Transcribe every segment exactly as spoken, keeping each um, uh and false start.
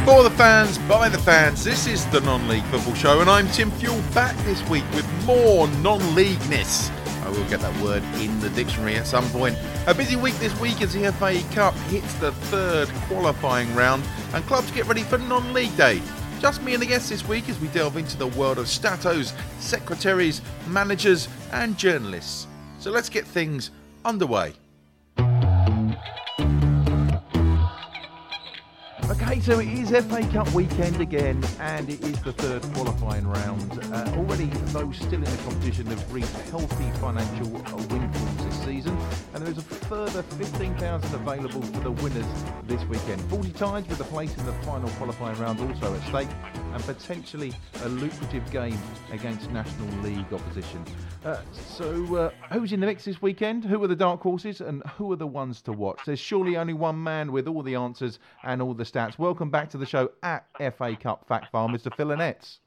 For the fans, by the fans, this is the Non-League Football Show, and I'm Tim Fuel, back this week with more non-leagueness. I will get that word in the dictionary at some point. A busy week this week as the F A Cup hits the third qualifying round and clubs get ready for non-league day. Just me and the guests this week as we delve into the world of statos, secretaries, managers and journalists. So let's get things underway. Okay, so it is F A Cup weekend again, and it is the third qualifying round. Uh, already, those still in the competition have reaped healthy financial windfalls this season, and there is a further fifteen thousand available for the winners this weekend. forty ties with a place in the final qualifying round also at stake, and potentially a lucrative game against National League opposition. Uh, so, uh, who's in the mix this weekend? Who are the dark horses, and who are the ones to watch? There's surely only one man with all the answers and all the stats. Welcome back to the show at F A Cup Fact Farm, Mister Phil Annetts.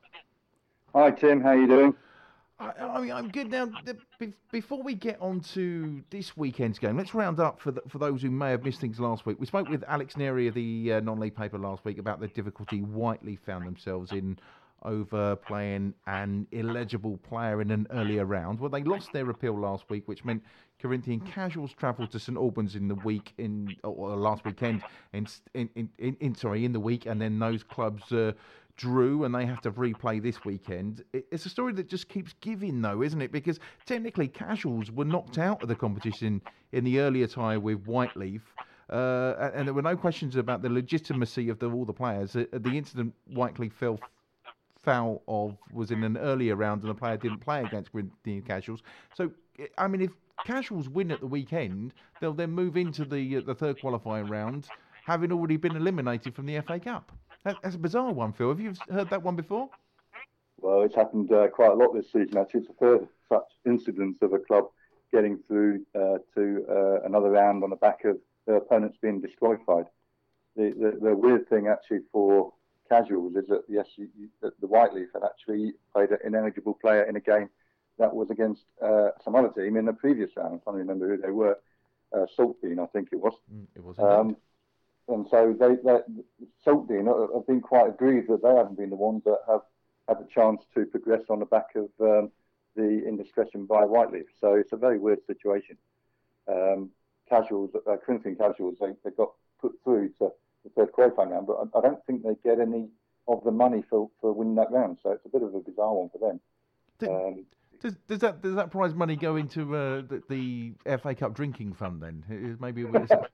Hi Tim, how are you doing? I, I mean, I'm good now. The, before we get on to this weekend's game, let's round up for the, for those who may have missed things last week. We spoke with Alex Neary of the uh, non-league paper last week about the difficulty Whiteley found themselves in over playing an illegible player in an earlier round. Well, they lost their appeal last week, which meant Corinthian Casuals travelled to St Albans in the week in or last weekend in in, in, in, in sorry in the week, and then those clubs uh, drew, and they have to replay this weekend. It, it's a story that just keeps giving, though, isn't it? Because technically, Casuals were knocked out of the competition in the earlier tie with Whiteleaf. Uh, and, and there were no questions about the legitimacy of the, all the players. The, the incident Whiteleaf fell foul of was in an earlier round and the player didn't play against Corinthian Casuals. So, I mean, if Casuals win at the weekend, they'll then move into the uh, the third qualifying round, having already been eliminated from the F A Cup. That, that's a bizarre one, Phil. Have you heard that one before? Well, it's happened uh, quite a lot this season, actually. It's the third such incidence of a club getting through uh, to uh, another round on the back of their opponents being disqualified. The, the, the weird thing, actually, for Casuals is that yes, you, you, that the Whiteleaf had actually played an ineligible player in a game that was against uh, some other team in the previous round. I can't remember who they were. Uh, Saltdean, I think it was. Mm, it was. Um, and so they, they Saltdean have been quite aggrieved that they haven't been the ones that have had the chance to progress on the back of um, the indiscretion by Whiteleaf. So it's a very weird situation. Um, Casuals, uh, Corinthian Casuals, they, they got put through to the third qualifying round, but I don't think they get any of the money for, for winning that round. So it's a bit of a bizarre one for them. Did, um, does, does that does that prize money go into uh, the, the F A Cup drinking fund then? Maybe.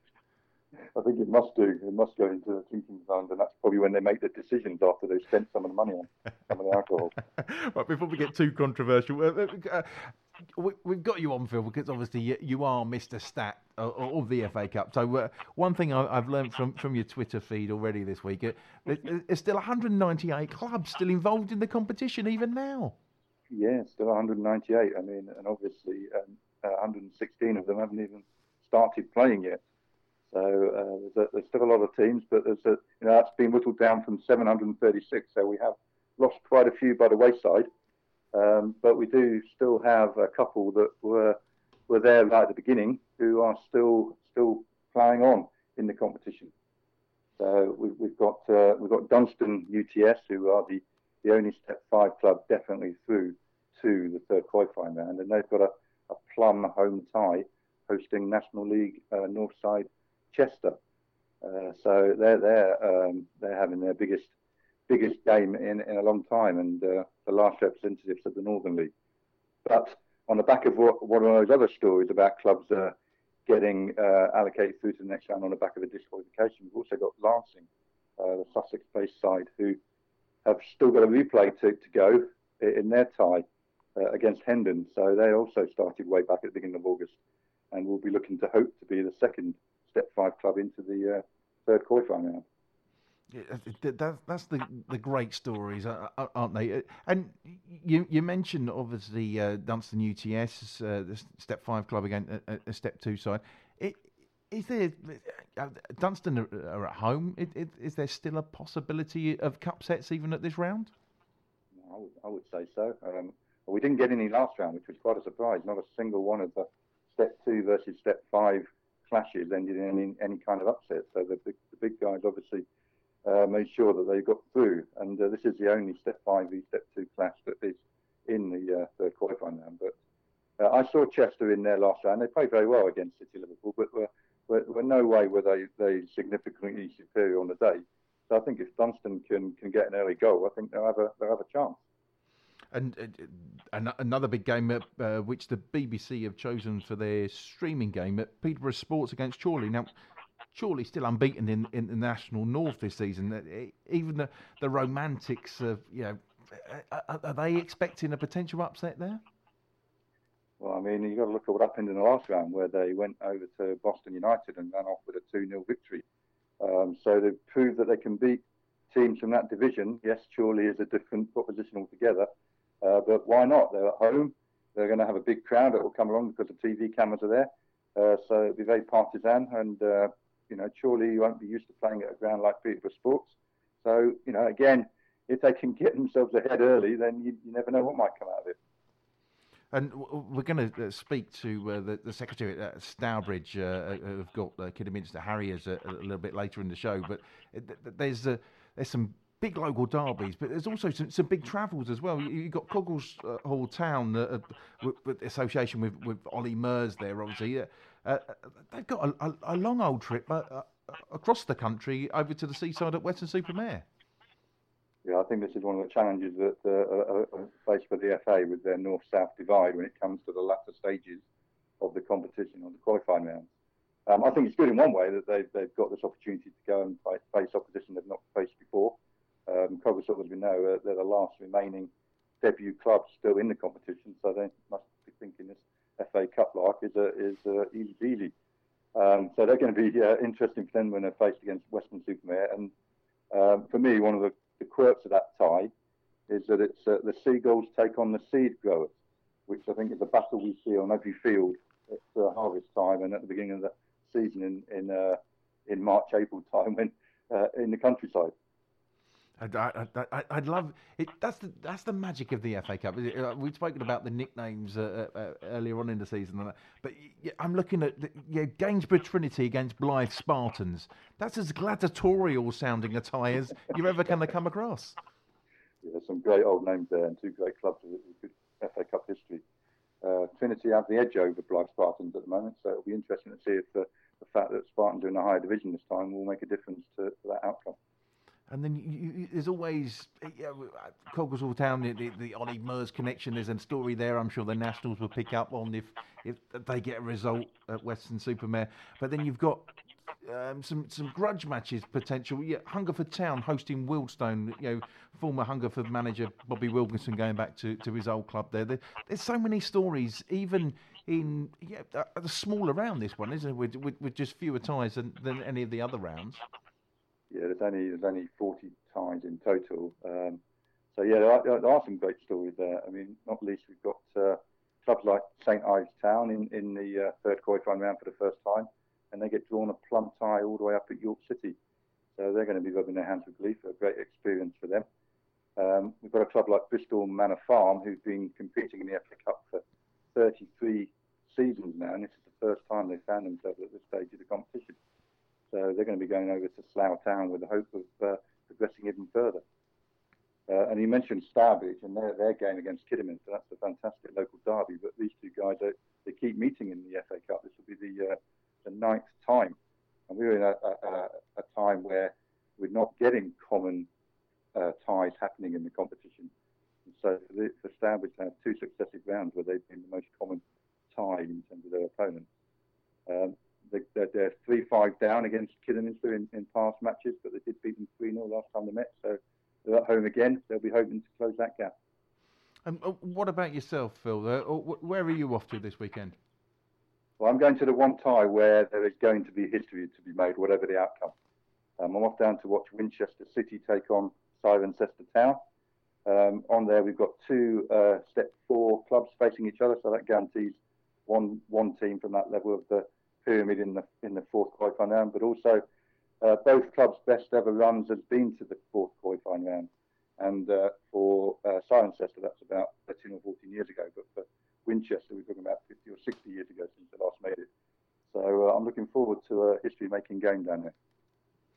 I think it must do. It must go into the drinking fund, and that's probably when they make the decisions after they've spent some of the money on some of the alcohol. Right, before we get too controversial, uh, uh, we, we've got you on, Phil, because obviously you, you are Mister Stat of, of the F A Cup. So uh, one thing I, I've learned from, from your Twitter feed already this week, uh, there's still one hundred ninety-eight clubs still involved in the competition even now. Yeah, still one hundred ninety-eight. I mean, and obviously um, uh, one hundred sixteen of them haven't even started playing yet. So uh, there's, a, there's still a lot of teams, but there's a, you know, that's been whittled down from seven hundred thirty-six. So we have lost quite a few by the wayside, um, but we do still have a couple that were were there right at the beginning who are still still playing on in the competition. So we've, we've got uh, we've got Dunstan U T S, who are the, the only Step Five club definitely through to the third qualifying round, and they've got a, a plum home tie hosting National League uh, Northside Chester. Uh, so they're they're um, they're having their biggest biggest game in, in a long time, and uh, the last representatives of the Northern League. But on the back of what, one of those other stories about clubs uh, getting uh, allocated through to the next round on the back of a disqualification, we've also got Lancing, uh, the Sussex-based side, who have still got a replay to, to go in their tie uh, against Hendon. So they also started way back at the beginning of August, and will be looking to hope to be the second Step Five club into the uh, third qualifying round. Yeah, that, that's the the great stories, aren't they? And you you mentioned obviously uh, Dunstan U T S, uh, the Step Five club again, a, a Step Two side. It, is there uh, Dunstan are, are at home? It, it, is there still a possibility of cup sets even at this round? I would, I would say so. Um, well, we didn't get any last round, which was quite a surprise. Not a single one of the Step Two versus Step Five clashes ended in any, any kind of upset. So the big, the big guys obviously uh, made sure that they got through. And uh, this is the only Step five v Step two clash that is in the uh, third qualifying round. But uh, I saw Chester in their last round. They played very well against City Liverpool, but were, were, were no way were they, they significantly superior on the day. So I think if Dunstan can, can get an early goal, I think they'll have a, they'll have a chance. And uh, another big game, uh, uh, which the B B C have chosen for their streaming game, at Peterborough Sports against Chorley. Now, Chorley still unbeaten in, in the National North this season. Uh, even the, the romantics of, you know, are, are they expecting a potential upset there? Well, I mean, you've got to look at what happened in the last round, where they went over to Boston United and ran off with a two nil victory. Um, so they've proved that they can beat teams from that division. Yes, Chorley is a different proposition altogether. Uh, but why not? They're at home. They're going to have a big crowd that will come along because the T V cameras are there. Uh, so it'll be very partisan. And, uh, you know, Chorley won't be used to playing at a ground like Peterborough Sports. So, you know, again, if they can get themselves ahead early, then you, you never know what might come out of it. And we're going to speak to uh, the, the secretary at Stourbridge, uh, who've got uh, Kidderminster Harriers a, a little bit later in the show. But there's uh, there's some big local derbies, but there's also some, some big travels as well. You've got Coggles uh, Hall Town, uh, with, with association with, with Ollie Mers there, obviously. Uh, uh, they've got a, a, a long old trip uh, uh, across the country over to the seaside at Weston-super-Mare. Yeah, I think this is one of the challenges that uh, are faced for the F A with their north-south divide when it comes to the latter stages of the competition on the qualifying rounds. Um, I think it's good in one way that they've, they've got this opportunity to go and face opposition they've not faced before. Um, Coggeshall, as we know, uh, they're the last remaining debut club still in the competition, so they must be thinking this F A Cup lark is uh, is uh, easy peasy. Um, so they're going to be uh, interesting for them when they're faced against Weston-super-Mare. And um, for me, one of the, the quirks of that tie is that it's uh, the Seagulls take on the seed growers, which I think is a battle we see on every field at uh, harvest time and at the beginning of the season in in, uh, in March, April time when uh, in the countryside. I'd, I'd, I'd love it. That's the that's the magic of the F A Cup. We've spoken about the nicknames uh, uh, earlier on in the season, but I'm looking at the, yeah, Gainsborough Trinity against Blythe Spartans. That's as gladiatorial sounding a tie as you're ever going to come across. Yeah, there's some great old names there and two great clubs with good F A Cup history. Uh, Trinity have the edge over Blythe Spartans at the moment, so it'll be interesting to see if the, the fact that Spartans are in a higher division this time will make a difference to, to that outcome. And then you, you, there's always you know, Coggeshall Town, the, the, the Ollie Mers connection. There's a story there. I'm sure the Nationals will pick up on if if they get a result at Weston-super-Mare. But then you've got um, some some grudge matches potential. Yeah, Hungerford Town hosting Wealdstone. You know, former Hungerford manager Bobby Wilkinson going back to, to his old club there. there. There's so many stories, even in yeah, the smaller round. This one, isn't it? With, with, with just fewer ties than, than any of the other rounds. Yeah, there's only there's only forty ties in total. Um, so yeah, there are, there are some great stories there. I mean, not least we've got uh, clubs like Saint Ives Town in in the uh, third qualifying round for the first time, and they get drawn a plum tie all the way up at York City. So they're going to be rubbing their hands with glee. A great experience for them. Um, we've got a club like Bristol Manor Farm who've been competing in the F A Cup for thirty-three seasons now, and this is the first time they found themselves at this stage of the competition. So they're going to be going over to Slough Town with the hope of uh, progressing even further. Uh, and you mentioned Stourbridge and their, their game against Kidderminster. That's a fantastic local derby. But these two guys, they, they keep meeting in the F A Cup. This will be the uh, the ninth time. And we're in a, a, a time where we're not getting common uh, ties happening in the competition. And so for, the, for Stourbridge to have two successive rounds where they've been the most common tie in terms of their opponents. Um, They're, they're three five down against Kidderminster in, in past matches, but they did beat them three nil last time they met. So they're at home again. They'll be hoping to close that gap. And uh, what about yourself, Phil? Uh, where are you off to this weekend? Well, I'm going to the one tie where there is going to be history to be made, whatever the outcome. Um, I'm off down to watch Winchester City take on Cirencester Town. Um, on there, we've got two uh, Step Four clubs facing each other, so that guarantees one one team from that level of the pyramid in the in the fourth qualifying round, but also uh, both clubs' best ever runs has been to the fourth qualifying round. And uh, for uh, Cirencester, that's about thirteen or fourteen years ago, but for Winchester, we're talking about fifty or sixty years ago since they last made it. So uh, I'm looking forward to a history-making game down there.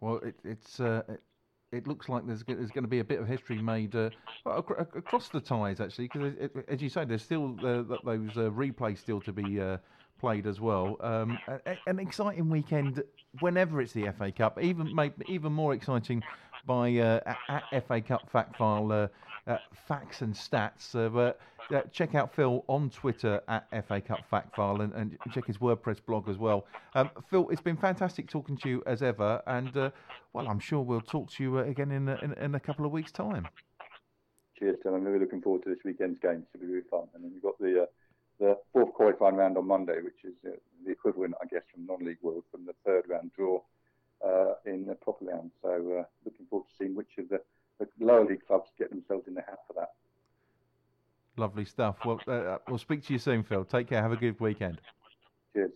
Well, it, it's uh, it, it looks like there's there's going to be a bit of history made uh, well, ac- ac- across the ties actually, because as you say, there's still uh, th- those uh, replays still to be uh, played as well. Um, a, an exciting weekend whenever it's the F A Cup, even made even more exciting by uh, at F A Cup Fact File uh, uh, facts and stats. Uh, but uh, check out Phil on Twitter at F A Cup Fact File and, and check his WordPress blog as well. Um, Phil, it's been fantastic talking to you as ever, and uh, well, I'm sure we'll talk to you uh, again in, a, in in a couple of weeks' time. Cheers, Tim. I'm really looking forward to this weekend's game. It should be really fun. And then we've got the uh, the fourth qualifying round on Monday, which is uh, the equivalent, I guess, from non-league world from the third round draw uh, in the proper round. So uh, looking forward to seeing which of the, the lower league clubs get themselves in the hat for that. Lovely stuff. Well, uh, we'll speak to you soon, Phil. Take care. Have a good weekend. Cheers.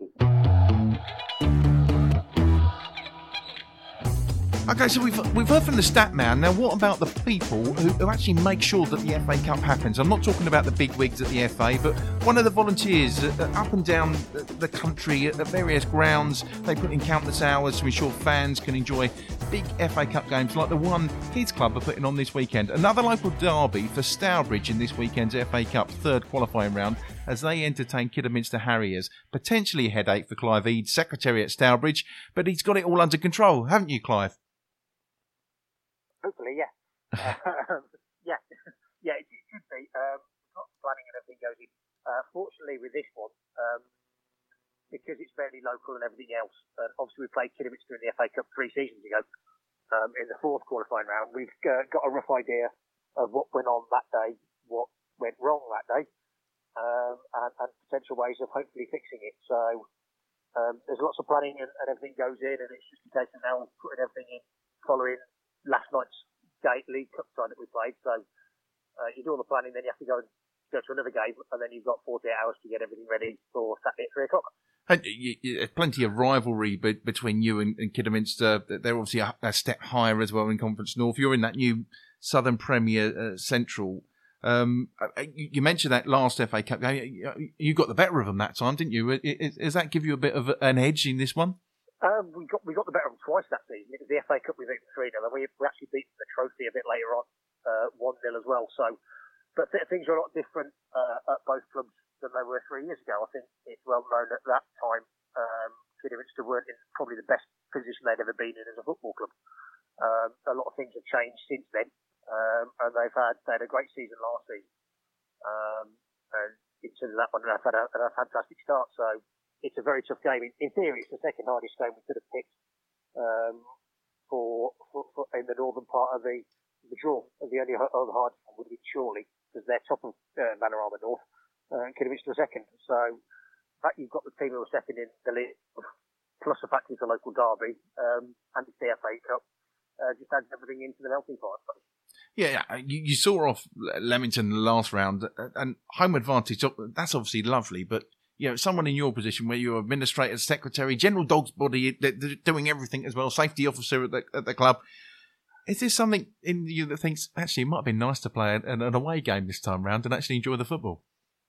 Okay, so we've we've heard from the stat man. Now, what about the people who, who actually make sure that the F A Cup happens? I'm not talking about the big wigs at the F A, but one of the volunteers uh, up and down the country at various grounds. They put in countless hours to ensure fans can enjoy big F A Cup games like the one his club are putting on this weekend. Another local derby for Stourbridge in this weekend's F A Cup third qualifying round as they entertain Kidderminster Harriers. Potentially a headache for Clive Eade, secretary at Stourbridge, but he's got it all under control, haven't you, Clive? Hopefully, yeah. uh, yeah, yeah, it, it should be. Um, lots of planning and everything goes in. Uh, fortunately, with this one, um, because it's fairly local and everything else, uh, obviously we played Kidderminster in the F A Cup three seasons ago um, in the fourth qualifying round. We've uh, got a rough idea of what went on that day, what went wrong that day, um, and, and potential ways of hopefully fixing it. So um, there's lots of planning and, and everything goes in, and it's just a case of now putting everything in following last night's gate League Cup side that we played. So uh, you do all the planning, then you have to go and go to another game, and then you've got forty-eight hours to get everything ready for Saturday at three o'clock. And you, you, plenty of rivalry be, between you and, and Kidderminster. They're obviously a, a step higher as well in Conference North. You're in that new Southern Premier uh, Central. Um, you, you mentioned that last F A Cup game. You, you got the better of them that time, didn't you? Does that give you a bit of an edge in this one? Um, we got we got the better of them twice that season. It was the F A Cup we beat three nil, and we, we actually beat the trophy a bit later on, uh, one nil as well. So, but th- things are a lot different uh, at both clubs than they were three years ago. I think it's well known at that time um, Kidderminster weren't in probably the best position they'd ever been in as a football club. Um, a lot of things have changed since then, um, and they've had they had a great season last season. Um, and in terms of that one, they've had a, a fantastic start. So. It's a very tough game. In, in theory, it's the second hardest game we could have picked um, for, for, for in the northern part of the the draw. The only other hardest one would be Chorley, because they're top of uh, Manorama North, uh, and Kidderminster second. So, the fact you've got the team who are second in the league, plus the fact it's a local derby, um, and it's the F A Cup, uh, just adds everything into the melting pot, I suppose. Yeah, you, you saw off Leamington the last round, and home advantage, that's obviously lovely, but you know, someone in your position where you're administrator, secretary, general dog's body, they're, they're doing everything as well, safety officer at the, at the club. Is there something in you that thinks, actually, it might have been nice to play an, an away game this time round and actually enjoy the football?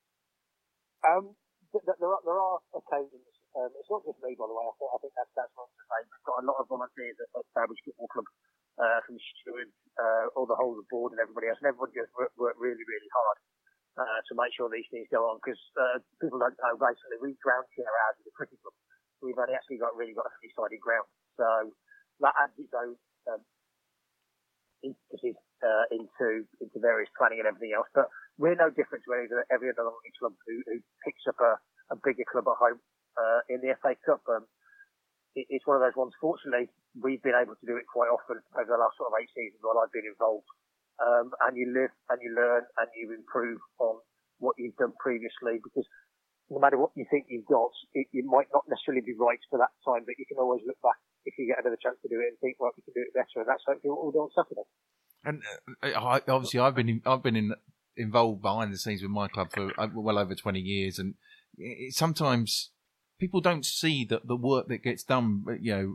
Um, th- th- there, are, there are occasions. Um, it's not just me, by the way. I, thought, I think that's, that's not to say. We've got a lot of volunteers at, at Stourbridge Football Club, uh, from stewards, uh, all the whole of the board and everybody else. And everybody just work, work really, really hard. Uh, to make sure these things go on, because uh, people don't know, basically, we ground share ours with the cricket club. We've only actually got really got a three-sided ground. So that adds its own um, intricacies uh, into into various planning and everything else. But we're no different to any, every other club who, who picks up a, a bigger club at home uh, in the F A Cup. Um, it, it's one of those ones, fortunately, we've been able to do it quite often over the last sort of eight seasons while I've been involved. Um, and you live and you learn and you improve on what you've done previously, because no matter what you think you've got, it, it might not necessarily be right for that time, but you can always look back if you get another chance to do it and think, well, we can do it better, and that's hopefully what we'll do on Saturday. And uh, obviously, I've been in, I've been in, involved behind the scenes with my club for well over twenty years, and it, sometimes people don't see the the work that gets done. You know.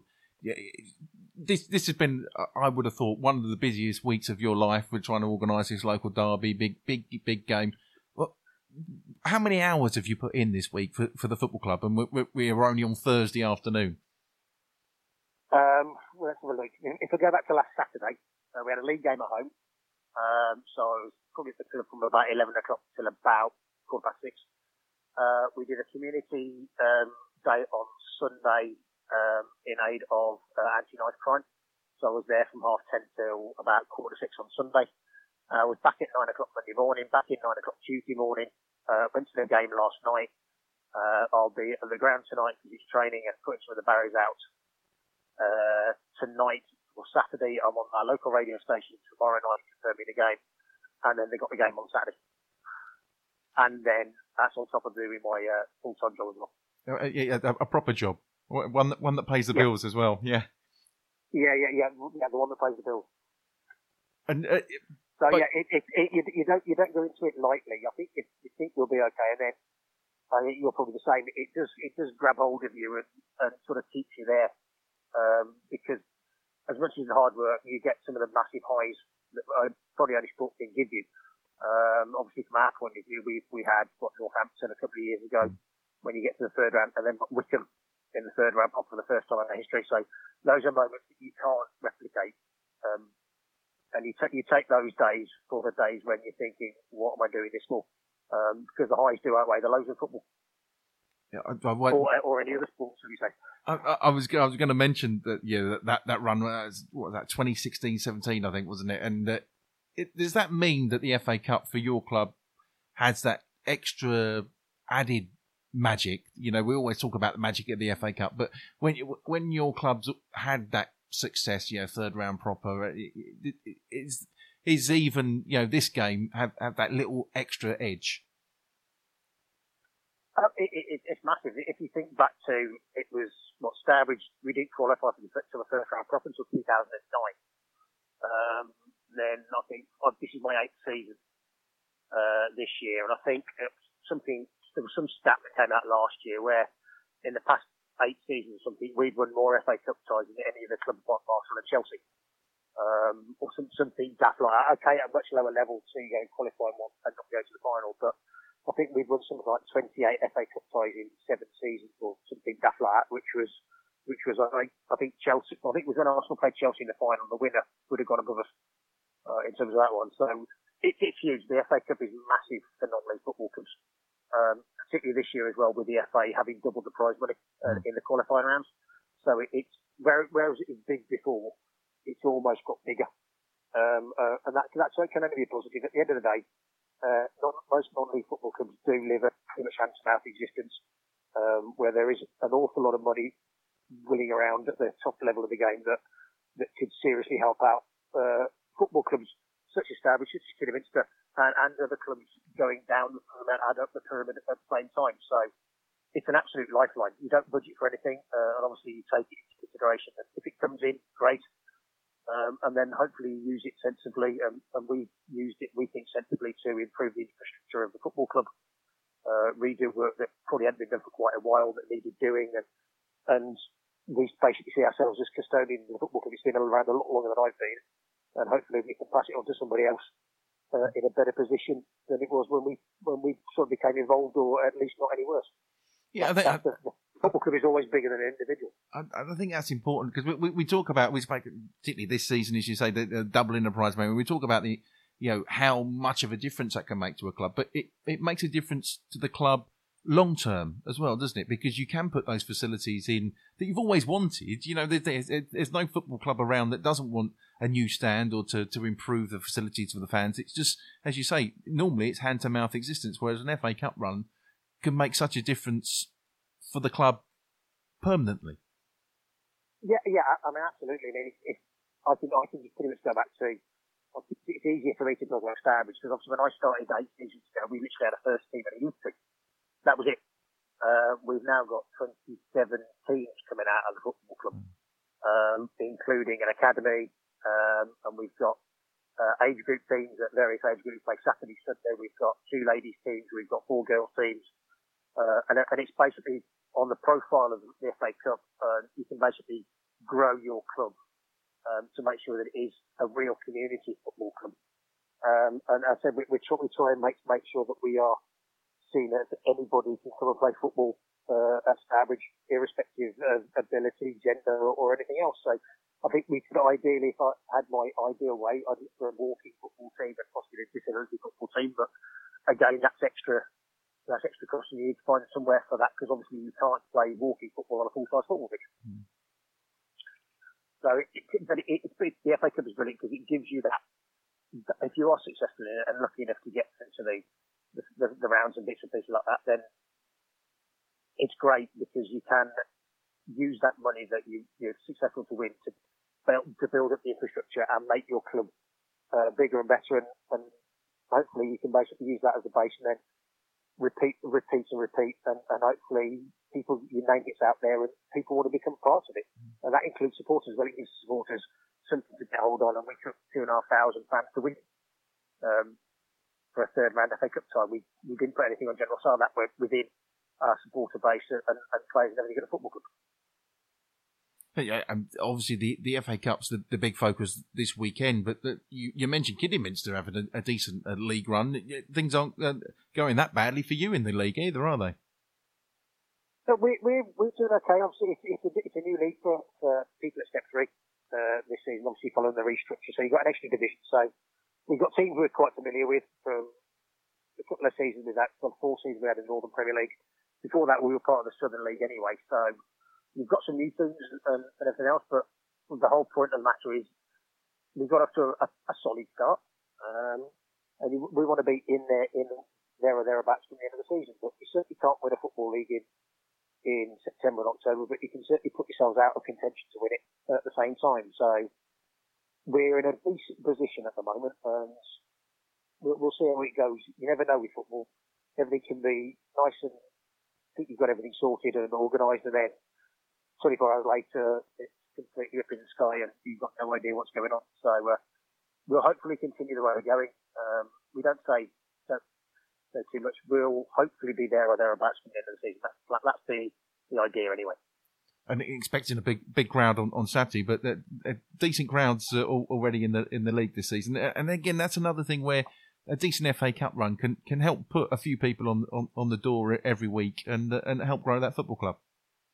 This this has been, I would have thought, one of the busiest weeks of your life. We're trying to organise this local derby, big, big, big game. Well, how many hours have you put in this week for, for the football club? And we're, we're only on Thursday afternoon. Um, let's have a look. If I go back to last Saturday, uh, we had a league game at home. Um, so I was probably at the club from about eleven o'clock till about quarter past six. Uh, we did a community um, day on Sunday um, in aid of uh, anti-knife crime. So I was there from half ten till about quarter to six on Sunday. I uh, was back at nine o'clock Monday morning, back in nine o'clock Tuesday morning. Uh, went to the game last night. Uh, I'll be at the ground tonight because it's training and putting some of the barriers out. Uh, tonight or Saturday, I'm on our local radio station tomorrow night confirming the game, and then they got the game on Saturday. And then that's on top of doing my uh, full-time job as well. Uh, yeah, a, a proper job, one that one that pays the yeah. bills as well. Yeah. Yeah, yeah, yeah, yeah. The one that pays the bills. And uh, so but, yeah, it, it, it, you, you don't you don't go into it lightly. I think if you think you'll be okay, and then I think you're probably the same. It does it does grab hold of you and, and sort of keeps you there. Um, because as much as the hard work, you get some of the massive highs that uh, probably only sport can give you. Um, obviously, from our point of view, we we had what Northampton a couple of years ago mm. when you get to the third round, and then Wickham in the third round for the first time in history. So those are moments that you can't replicate. Um, and you take you take those days for the days when you're thinking, what am I doing this for? Um, because the highs do outweigh the lows of football. Yeah, I, I went, or, or any other sports, as you say. I, I was I was going to mention that yeah that that, that run was what was that twenty sixteen seventeen I think, wasn't it? And uh, it, does that mean that the F A Cup for your club has that extra added magic? You know, we always talk about the magic of the F A Cup, but when when your clubs had that success, you know, third round proper, it, it, it, is is even you know this game have, have that little extra edge? Uh, it, it, it's massive. If you think back to, it was, what, Stourbridge, we didn't qualify for the, for the first round proper until two thousand nine. Um, then I think, oh, this is my eighth season uh, this year, and I think it was something, there was some stat that came out last year where in the past eight seasons or something, we'd won more F A Cup ties than any of the clubs apart from Arsenal and Chelsea. Um, or some, something daft like that. Okay, at a much lower level to go and qualify one and not go to the final, but I think we've won something like twenty-eight F A Cup ties in seven seasons or something daft like that, which was, which was, I think, I think Chelsea, I think it was when Arsenal played Chelsea in the final, the winner would have gone above us, uh, in terms of that one. So it, it's huge. The F A Cup is massive for non-league football clubs, um, particularly this year as well with the F A having doubled the prize money, uh, in the qualifying rounds. So it, it's, where, whereas it was big before, it's almost got bigger. Um, uh, and that, that can only be positive. At the end of the day, Uh, non, most non-league football clubs do live a pretty much hand-to-mouth existence, um, where there is an awful lot of money willing around at the top level of the game that that could seriously help out uh, football clubs such as Stourbridge, such as Kidderminster, and, and other clubs going down the pyramid and up the pyramid at the same time. So it's an absolute lifeline. You don't budget for anything, uh, and obviously you take it into consideration. And if it comes in, great. Um, and then hopefully use it sensibly, um, and we've used it, we think, sensibly to improve the infrastructure of the football club, uh, redo work that probably hadn't been done for quite a while that needed doing, and, and we basically see ourselves as custodians of the football club. It's been around a lot longer than I've been, and hopefully we can pass it on to somebody else uh, in a better position than it was when we when we sort of became involved, or at least not any worse. Yeah, I think, that's, that's the, the football club is always bigger than an individual. I, I think that's important because we, we, we talk about, we spoke particularly this season, as you say, the, the doubling the prize money. We talk about the, you know, how much of a difference that can make to a club, but it, it makes a difference to the club long term as well, doesn't it? Because you can put those facilities in that you've always wanted. You know, there's, there's no football club around that doesn't want a new stand or to, to improve the facilities for the fans. It's just, as you say, normally it's hand to mouth existence, whereas an F A Cup run can make such a difference for the club permanently. Yeah, yeah, I mean, absolutely. I mean, if, if I can, I can just pretty much go back to, it's easier for me to talk about Stourbridge because obviously when I started eight seasons ago, we literally had a first team and a youth team. That was it. Uh, we've now got twenty-seven teams coming out of the football club, um, including an academy, um, and we've got uh, age group teams at various age groups, like Saturday, Sunday. We've got two ladies teams, we've got four girls teams, uh, and, and it's basically on the profile of the F A Cup. Uh, you can basically grow your club um, to make sure that it is a real community football club. Um, and as I said, we, we, try, we try and make make sure that we are seen as anybody can come and play football uh, at Stourbridge, irrespective of ability, gender, or, or anything else. So I think we could ideally, if I had my ideal way, I'd look for a walking football team and possibly a disability football team. But again, that's extra. That's extra cost. You need to find somewhere for that because obviously you can't play walking football on a full-size football pitch. Mm. So, it, it, but it, it, it, the F A Cup is brilliant because it gives you that. If you are successful in it and lucky enough to get into the the, the the rounds and bits and pieces like that, then it's great because you can use that money that you, you're successful to win to build, to build up the infrastructure and make your club uh, bigger and better, and, and hopefully you can basically use that as a base and then repeat, repeat and repeat, and, and hopefully people, your name gets out there and people want to become part of it. And that includes supporters. Well, it gives supporters something to get hold on, and we took two and a half thousand fans to win um, for a third round F A Cup tie. We, we didn't put anything on General Sale. That were within our supporter base and, and players and everything at a football club. Yeah, and obviously the, the F A Cup's the, the big focus this weekend, but the, you, you mentioned Kidderminster having a, a decent uh, league run. Things aren't uh, going that badly for you in the league either, are they? So we, we, we're doing okay. Obviously, it's, it's, a, it's a new league for, for people at Step three uh, this season, obviously following the restructure. So you've got an extra division. So we've got teams we're quite familiar with from a couple of seasons with that, from four seasons we had in the Northern Premier League. Before that, we were part of the Southern League anyway. So we've got some new things and, and everything else, but the whole point of the matter is we've got off to a, a solid start, um, and we, we want to be in there, in there or thereabouts from the end of the season. But you certainly can't win a football league in, in September and October, but you can certainly put yourselves out of contention to win it at the same time. So we're in a decent position at the moment, and we'll, we'll see how it goes. You never know with football; everything can be nice and think you've got everything sorted and organised, and then twenty-four hours later, it's completely up in the sky and you've got no idea what's going on. So uh, we'll hopefully continue the way we're going. Um, we don't say, don't say too much. We'll hopefully be there or thereabouts from the end of the season. That's, that's the, the idea anyway. And expecting a big big crowd on, on Saturday, but uh, uh, decent crowds uh, already in the in the league this season. And again, that's another thing where a decent F A Cup run can, can help put a few people on, on, on the door every week and uh, and help grow that football club.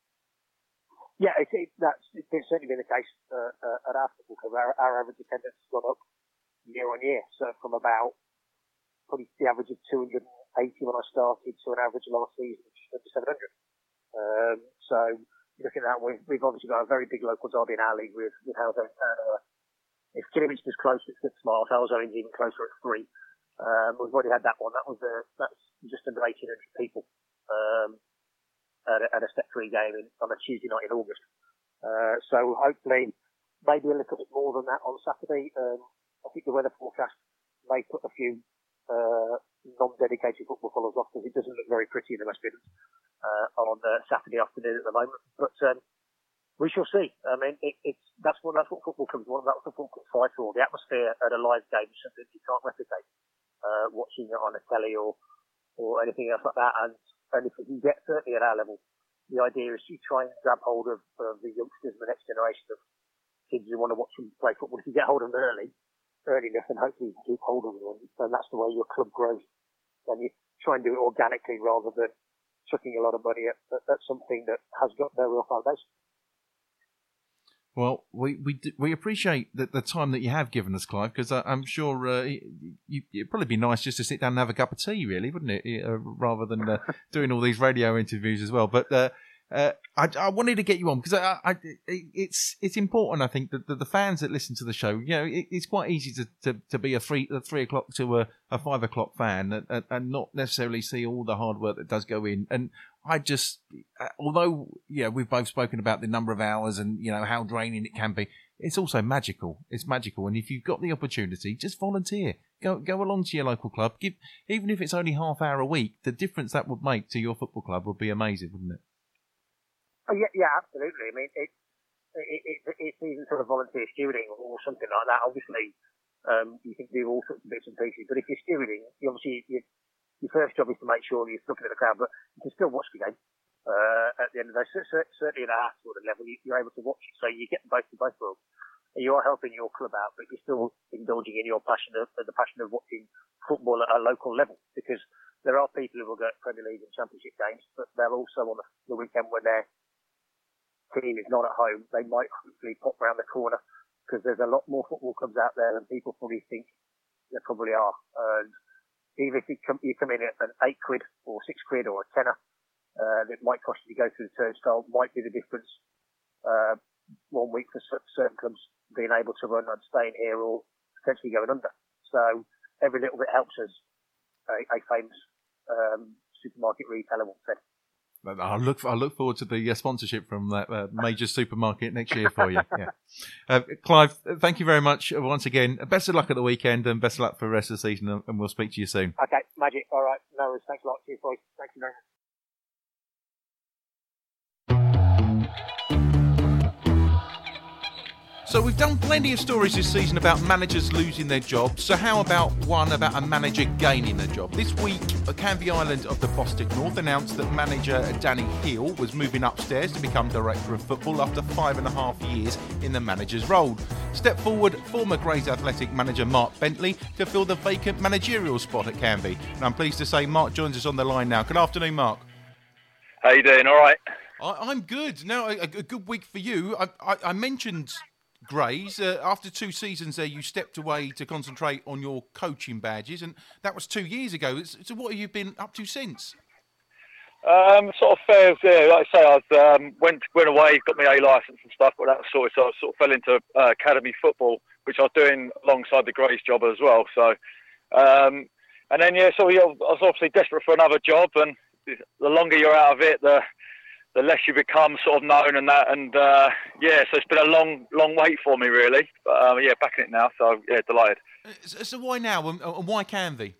Yeah, it, it, that's it's certainly been the case uh, uh, at our football club. Our, our average attendance has gone up year on year, so from about probably the average of two hundred eighty when I started to an average last season of just under seven hundred. Um, so looking at that, we've, we've obviously got a very big local derby in our league with with Halesowen Town. Uh, if Kidderminster's close, it's six miles. Halesowen's even closer at three. Um, we've already had that one. That was uh, that's just under eighteen hundred people um, at, a, at a Step three game in, on a Tuesday night in August. Uh, so hopefully, maybe a little bit more than that on Saturday. Um, I think the weather forecast may put a few uh, non-dedicated football followers off because it doesn't look very pretty in the West Midlands uh, on uh, Saturday afternoon at the moment. But um, we shall see. I mean, it, it's that's what that's what football comes on. That's what football fight for. The atmosphere at a live game is something you can't replicate. Uh, watching it on a telly or, or anything else like that. And, and if you get certainly at our level, the idea is you try and grab hold of, of the youngsters, the next generation of kids who want to watch them play football. If you get hold of them early, early enough, and hopefully you can keep hold of them, and that's the way your club grows. And you try and do it organically rather than chucking a lot of money at, at, at something that has got no real foundation. Well, we we we appreciate the, the time that you have given us, Clive, because I'm sure uh, you, it'd probably be nice just to sit down and have a cup of tea, really, wouldn't it? Uh, rather than uh, doing all these radio interviews as well. But uh, uh, I, I wanted to get you on because I, I, it's it's important, I think, that the, the fans that listen to the show, you know, it, it's quite easy to, to, to be a three a three o'clock to a, a five o'clock fan and, and not necessarily see all the hard work that does go in. And I just, although, yeah, we've both spoken about the number of hours and, you know, how draining it can be, it's also magical. It's magical. And if you've got the opportunity, just volunteer. Go go along to your local club. Give, even if it's only half hour a week, the difference that would make to your football club would be amazing, wouldn't it? Oh, yeah, yeah, absolutely. I mean, it, it, it, it's even sort of volunteer stewarding or something like that. Obviously, um, you can do all sorts of bits and pieces. But if you're stewarding, you obviously, you, your first job is to make sure you're looking at the crowd, but you can still watch the game uh, at the end of the day. So, certainly at our sort of level, you, you're able to watch it, so you get both of both worlds. And you are helping your club out, but you're still indulging in your passion of the passion of watching football at a local level. Because there are people who will go to Premier League and Championship games, but they're also on the, the weekend when they're team is not at home, they might hopefully pop round the corner, because there's a lot more football clubs out there than people probably think there probably are. And even if you come, you come in at an eight quid or six quid or a tenner, uh, that might cost you to go through the turnstile, might be the difference uh, one week for certain clubs being able to run and staying here or potentially going under. So every little bit helps, as a, a famous um, supermarket retailer once said. I look, I look forward to the uh, sponsorship from that uh, major supermarket next year for you. Yeah, uh, Clive, thank you very much once again. Best of luck at the weekend and best of luck for the rest of the season, and we'll speak to you soon. Okay, magic. All right, no worries. Thanks a lot. Cheers, boys. Thank you very much. So we've done plenty of stories this season about managers losing their jobs. So how about one about a manager gaining a job? This week, Canvey Island of the Bostik North announced that manager Danny Hill was moving upstairs to become director of football after five and a half years in the manager's role. Step forward, former Grays Athletic manager Mark Bentley to fill the vacant managerial spot at Canvey. And I'm pleased to say Mark joins us on the line now. Good afternoon, Mark. How you doing? All right? I, I'm good. Now, a, a good week for you. I, I, I mentioned Grays. Uh, after two seasons there, you stepped away to concentrate on your coaching badges, and that was two years ago. So what have you been up to since? Um, sort of fair, yeah, like I say, I um, went went away, got my A licence and stuff, but that was sorted, so I sort of fell into uh, academy football, which I was doing alongside the Grays job as well. So, um, and then, yeah, so yeah, I was obviously desperate for another job, and the longer you're out of it, the the less you become sort of known and that, and uh, yeah, so it's been a long, long wait for me really. But um, yeah, back in it now, so yeah, delighted. So, so why now, and, and why Canvey?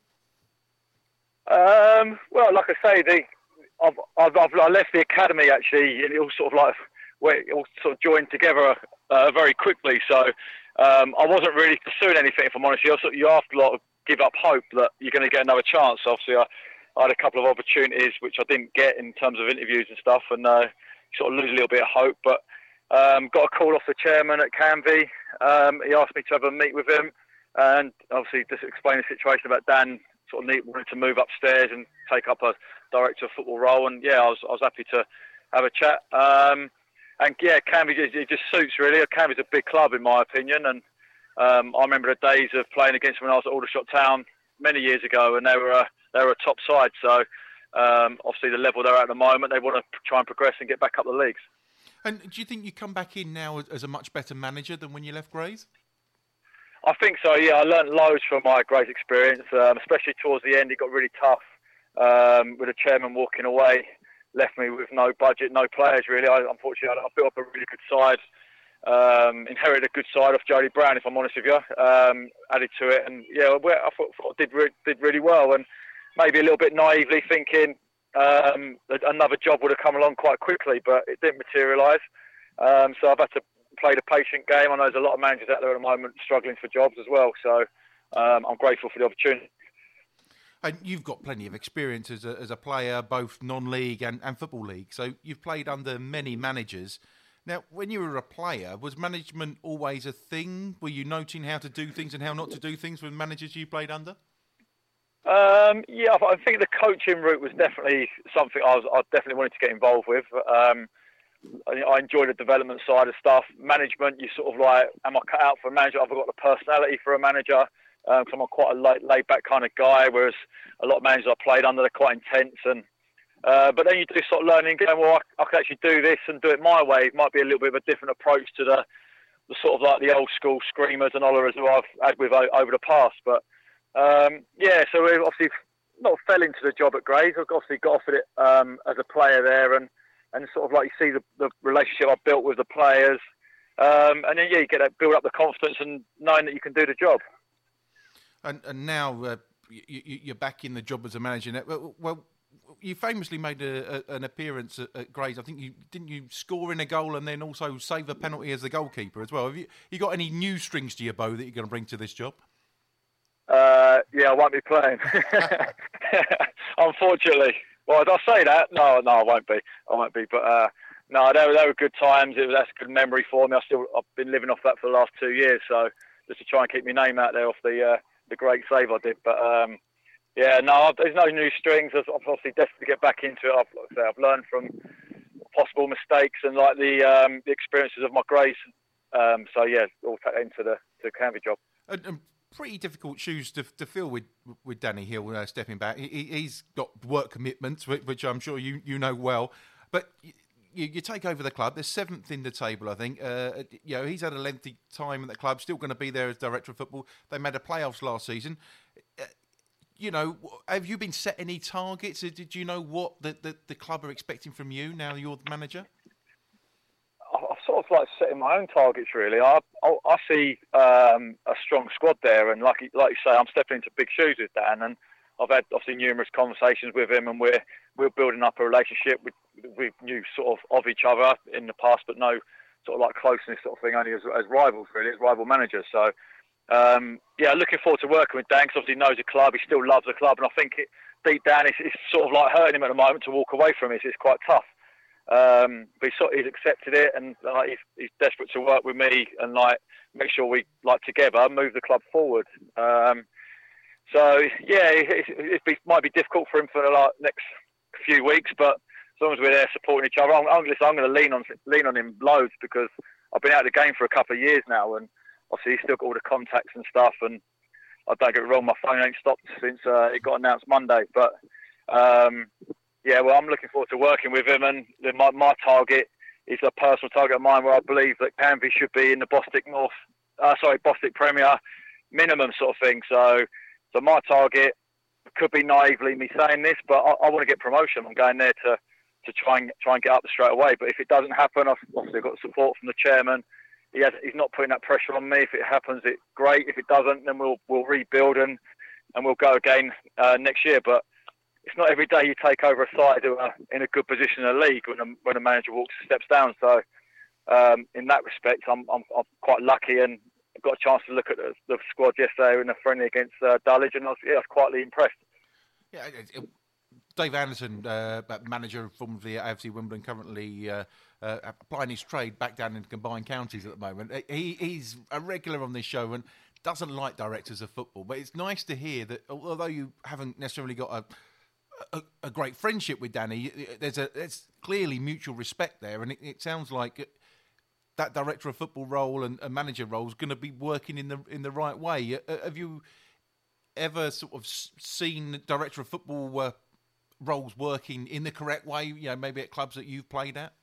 Um, well, like I say, the I've, I've, I've I left the academy actually, and it all sort of like it all sort of joined together uh, very quickly. So um, I wasn't really pursuing anything, if I'm honest. You sort of, you have to like, give up hope that you're going to get another chance. Obviously, I. I had a couple of opportunities which I didn't get in terms of interviews and stuff, and uh, sort of lose a little bit of hope. But um, got a call off the chairman at Canvey. Um, he asked me to have a meet with him, and obviously just explain the situation about Dan sort of need, wanted to move upstairs and take up a director of football role. And yeah, I was I was happy to have a chat. Um, and yeah, Canvey it, it just suits really. Canvey's a big club in my opinion, and um, I remember the days of playing against them when I was at Aldershot Town many years ago, and they were a They're a top side, so um, obviously the level they're at at the moment, they want to try and progress and get back up the leagues. And do you think you come back in now as a much better manager than when you left Grays? I think so, yeah. I learnt loads from my Grays experience, um, especially towards the end. It got really tough um, with the chairman walking away, left me with no budget, no players really. I, unfortunately, I, I built up a really good side. Um, inherited a good side of Jody Brown, if I'm honest with you. Um, added to it, and yeah, I thought, thought I did re- did really well, and maybe a little bit naively thinking um, that another job would have come along quite quickly, but it didn't materialise. Um, so I've had to play the patient game. I know there's a lot of managers out there at the moment struggling for jobs as well. So um, I'm grateful for the opportunity. And you've got plenty of experience as a, as a player, both non-league and, and football league. So you've played under many managers. Now, when you were a player, was management always a thing? Were you noting how to do things and how not to do things with managers you played under? Um, yeah, I think the coaching route was definitely something I was I definitely wanted to get involved with. Um, I, I enjoyed the development side of stuff. Management, you sort of like, am I cut out for a manager? I've got the personality for a manager because um, I'm quite a laid back kind of guy, whereas a lot of managers I played under, they're quite intense. And uh, but then you do sort of learning, going, well, I, I can actually do this and do it my way. It might be a little bit of a different approach to the, the sort of like the old school screamers and hollowers who I've had with over the past. But Um, yeah, so we obviously not fell into the job at Grays. I've obviously got offered it um, as a player there, and, and sort of like you see the, the relationship I've built with the players, um, and then yeah, you get to build up the confidence and knowing that you can do the job. And, and now uh, you, you're back in the job as a manager. Well, well you famously made a, a, an appearance at, at Grays. I think you didn't you score in a goal and then also save a penalty as the goalkeeper as well. Have you, you got any new strings to your bow that you're going to bring to this job? Uh, yeah, I won't be playing. Unfortunately. Well, did I say that? No, no, I won't be. I won't be. But uh, no, they were, they were good times. It was that's a good memory for me. I still I've been living off that for the last two years. So just to try and keep my name out there off the uh, the great save I did. But um, yeah, no, there's no new strings. I've obviously desperate to get back into it. I've, like I say, I've learned from possible mistakes and like the um, the experiences of my grace. Um, so yeah, all take that into the the Canvey job. And, and pretty difficult shoes to to fill with with Danny Hill uh, stepping back. He, he's got work commitments, which, which I'm sure you you know well. But you, you take over the club. They're seventh in the table, I think. Uh, you know, he's had a lengthy time at the club. Still going to be there as director of football. They made a playoffs last season. Uh, you know, have you been set any targets? Did you know what the, the, the club are expecting from you now you're the manager? I've sort of like setting my own targets, really. I I, I see um, a strong squad there, and like like you say, I'm stepping into big shoes with Dan, and I've had obviously numerous conversations with him, and we're we're building up a relationship. We we knew sort of of each other in the past, but no sort of like closeness sort of thing, only as, as rivals, really, as rival managers. So. Um, yeah, looking forward to working with Dan, because obviously he knows the club, he still loves the club, and I think it, deep down it's, it's sort of like hurting him at the moment to walk away from it. It's quite tough. Um, but he's, sort of, he's accepted it, and like, he's, he's desperate to work with me and like make sure we like together move the club forward. Um, so yeah, it, it, it might be difficult for him for the like, next few weeks, but as long as we're there supporting each other, I'm, I'm, I'm going to lean on lean on him loads, because I've been out of the game for a couple of years now, and obviously, he's still got all the contacts and stuff, and I don't get it wrong, my phone ain't stopped since uh, it got announced Monday. But, um, yeah, well, I'm looking forward to working with him, and my, my target is a personal target of mine, where I believe that Canvey should be in the Bostik North, uh, sorry, Bostik Premier minimum sort of thing. So, so my target could be naively me saying this, but I, I want to get promotion. I'm going there to, to try and try and get up straight away. But if it doesn't happen, I've obviously got support from the chairman. He has, he's not putting that pressure on me. If it happens, it's great. If it doesn't, then we'll we'll rebuild and and we'll go again uh, next year. But it's not every day you take over a side who are in a good position in the league when a, when a manager walks steps down. So um, in that respect, I'm, I'm I'm quite lucky, and I've got a chance to look at the, the squad yesterday in a friendly against uh, Dulwich, and I was, yeah, I was quietly impressed. Yeah, it, it, Dave Anderson, uh, manager formerly at A F C Wimbledon, currently uh, uh, applying his trade back down in combined counties at the moment. He, he's a regular on this show and doesn't like directors of football. But it's nice to hear that, although you haven't necessarily got a, a, a great friendship with Danny, there's a there's clearly mutual respect there, and it, it sounds like that director of football role and a manager role is going to be working in the in the right way. Have you ever sort of seen director of football Uh, roles working in the correct way, you know, maybe at clubs that you've played at?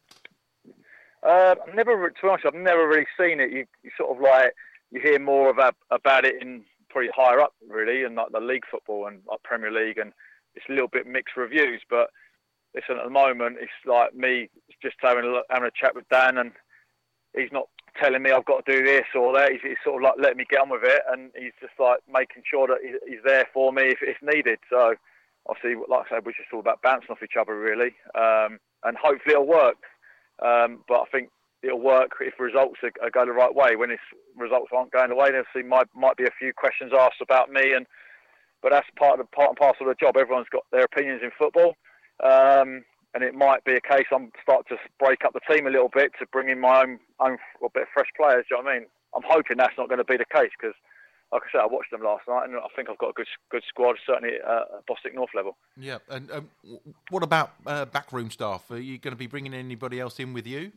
Uh, I've never, to be honest, I've never really seen it. You, you sort of like, you hear more about about it in probably higher up, really, and like the league football and like Premier League, and it's a little bit mixed reviews. But listen, at the moment, it's like me just having a, having a chat with Dan, and he's not telling me I've got to do this or that. He's, he's sort of like letting me get on with it, and he's just like making sure that he, he's there for me if it's needed. So obviously, like I said, we're just all about bouncing off each other, really, um, and hopefully it'll work. Um, but I think it'll work if results are, are going the right way. When its results aren't going the way, then obviously might might be a few questions asked about me, and but that's part of the part and parcel of the job. Everyone's got their opinions in football, um, and it might be a case I'm starting to break up the team a little bit to bring in my own own or bit of fresh players. Do you know what I mean? I'm hoping that's not going to be the case, because, like I said, I watched them last night, and I think I've got a good good squad, certainly at uh, Bostik North level. Yeah, and um, what about uh, backroom staff? Are you going to be bringing anybody else in with you?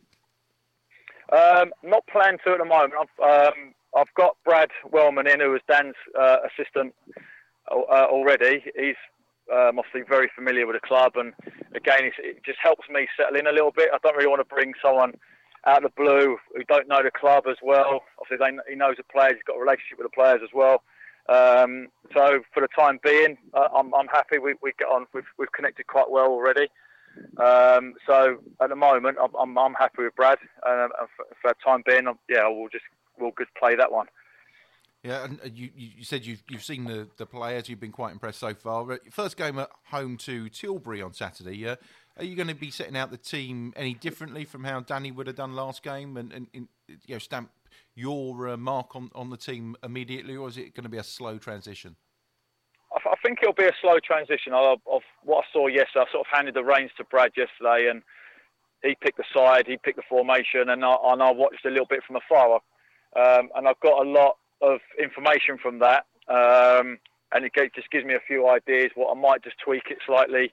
Um, not planned to at the moment. I've um, I've got Brad Wellman in, who was Dan's uh, assistant uh, already. He's um, obviously very familiar with the club, and again, it's, it just helps me settle in a little bit. I don't really want to bring someone out of the blue who don't know the club as well. Obviously, they, he knows the players. He's got a relationship with the players as well. Um, so for the time being, uh, I'm, I'm happy. We, we get on. We've, we've connected quite well already. Um, so at the moment, I'm, I'm, I'm happy with Brad. Um, and for, for the time being, I'm, yeah, we'll just we'll just play that one. Yeah, and you, you said you've you've seen the, the players. You've been quite impressed so far. First game at home to Tilbury on Saturday. Uh, Are you going to be setting out the team any differently from how Danny would have done last game, and, and, and you know, stamp your uh, mark on, on the team immediately, or is it going to be a slow transition? I, I think it'll be a slow transition. Of, of what I saw yesterday, I sort of handed the reins to Brad yesterday, and he picked the side, he picked the formation, and I, and I watched a little bit from afar. Um, and I've got a lot of information from that, um, and it just gives me a few ideas what I might just tweak it slightly.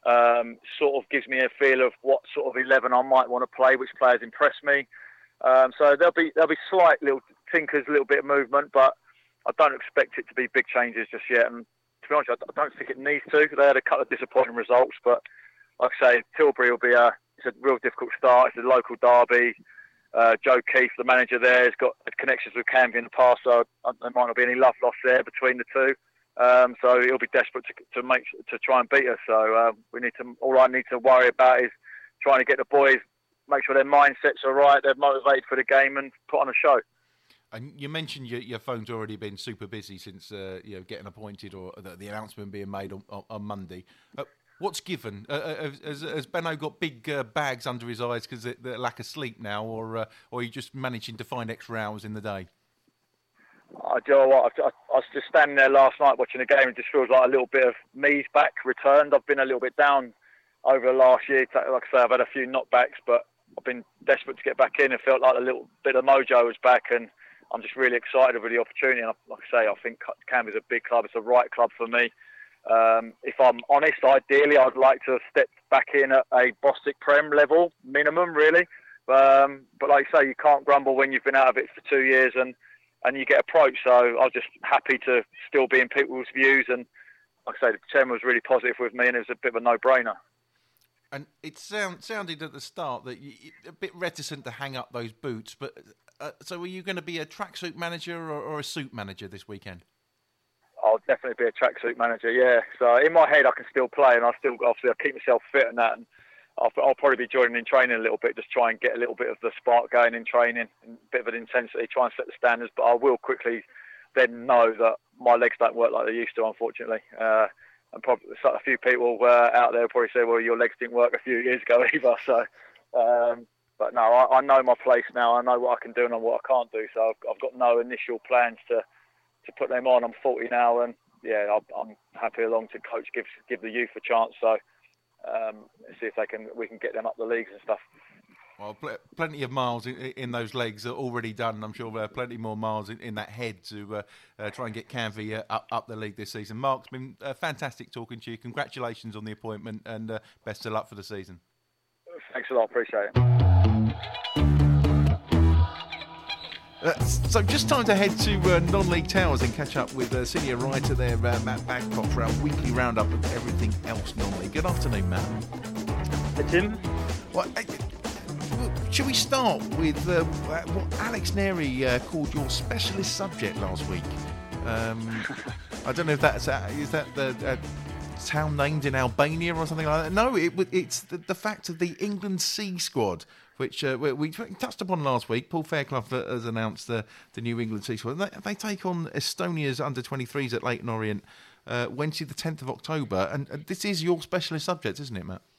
Um, sort of gives me a feel of what sort of eleven I might want to play, which players impress me. Um, so there'll be there'll be slight little tinkers, a little bit of movement, but I don't expect it to be big changes just yet. And to be honest, I don't think it needs to. They had a couple of disappointing results, but like I say, Tilbury will be a it's a real difficult start. It's a local derby. Uh, Joe Keefe, the manager there, has got connections with Canvey in the past, so there might not be any love lost there between the two. Um, so he'll be desperate to, to make to try and beat us. So um, we need to. All I need to worry about is trying to get the boys, make sure their mindsets are right, they're motivated for the game, and put on a show. And you mentioned your, your phone's already been super busy since uh, you know getting appointed or the, the announcement being made on, on, on Monday. Uh, what's given? Uh, has, has Benno got big uh, bags under his eyes because of the lack of sleep now, or uh, or are you just managing to find extra hours in the day? I do you know what, I, I was just standing there last night watching the game and it just feels like a little bit of me's back returned. I've been a little bit down over the last year. Like I say, I've had a few knockbacks, but I've been desperate to get back in. It felt like a little bit of mojo was back, and I'm just really excited with the opportunity. And like I say, I think Canvey's a big club. It's the right club for me. Um, if I'm honest, ideally, I'd like to have stepped back in at a Bostik Prem level, minimum, really. Um, but like I say, you can't grumble when you've been out of it for two years and and you get approached. So I was just happy to still be in people's views. And like I say, the chairman was really positive with me, and it was a bit of a no-brainer. And it sound, sounded at the start that you're a bit reticent to hang up those boots. But uh, so are you going to be a tracksuit manager or, or a suit manager this weekend? I'll definitely be a tracksuit manager, yeah. So in my head, I can still play, and I still obviously I keep myself fit and that. And I'll, I'll probably be joining in training a little bit, just try and get a little bit of the spark going in training, and a bit of an intensity, try and set the standards. But I will quickly then know that my legs don't work like they used to, unfortunately. Uh, and probably a few people uh, out there probably say, well, your legs didn't work a few years ago either. So, um, but no, I, I know my place now. I know what I can do and what I can't do. So I've, I've got no initial plans to, to put them on. I'm forty now, and yeah, I'm, I'm happy along to coach, give give the youth a chance. So um, see if they can we can get them up the leagues and stuff. Well, pl- plenty of miles in, in those legs are already done. And I'm sure there are plenty more miles in, in that head to uh, uh, try and get Canvey uh, up, up the league this season. Mark, it's been uh, fantastic talking to you. Congratulations on the appointment, and uh, best of luck for the season. Thanks a lot. Appreciate it. Uh, so just time to head to uh, Non-League Towers and catch up with uh, senior writer there, uh, Matt Babcock, for our weekly roundup of everything else non-league. Good afternoon, Matt. Hey, Tim. Well, uh, should we start with uh, what Alex Neri uh, called your specialist subject last week? Um, I don't know if that's uh, is that the uh, town named in Albania or something like that. No, it, it's the, the fact of the England C squad, which uh, we, we touched upon last week. Paul Fairclough has announced the, the new England C squad. They, they take on Estonia's under twenty-threes at Leyton Orient uh, Wednesday the tenth of October. And, and this is your specialist subject, isn't it, Matt?